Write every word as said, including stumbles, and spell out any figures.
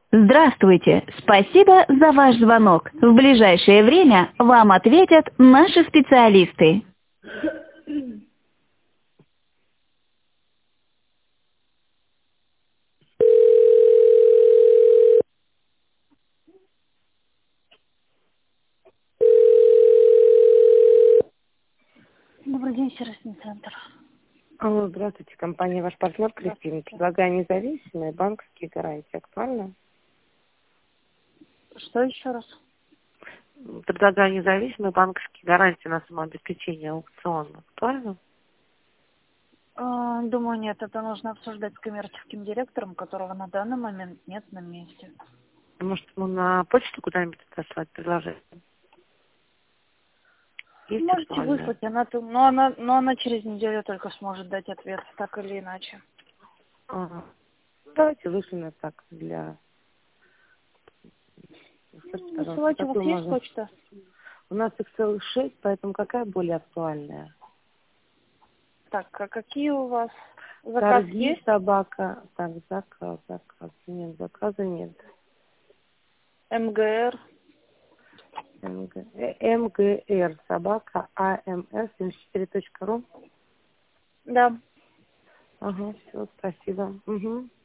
Здравствуйте! Спасибо за ваш звонок. В ближайшее время вам ответят наши специалисты. Добрый день, сервисный центр. Алло, здравствуйте, компания «Ваш партнер» Кристина. Здравствуйте. Предлагаю независимые банковские гарантии. Актуально? Что еще раз? Предлагаю независимые банковские гарантии на самообеспечение аукциона. Актуально? А, думаю, нет, это нужно обсуждать с коммерческим директором, которого на данный момент нет на месте. Может, ему на почту куда-нибудь отослать предложение? Есть Можете актуальное? выслать, она, ту- но, она, но она через неделю только сможет дать ответ, так или иначе. Ага. Давайте вышлем это так для... Скажите, пожалуйста, Высылайте, у вас какую есть можно... почта? У нас их целых шесть, поэтому какая более актуальная? Так, а какие у вас заказ Торги, есть? собака... Так, заказ, заказ. Нет, заказа нет. МГР. МГ, э, МГР, собака, АМС, семьдесят четыре точка ру. Да. Ага, все, спасибо. Угу.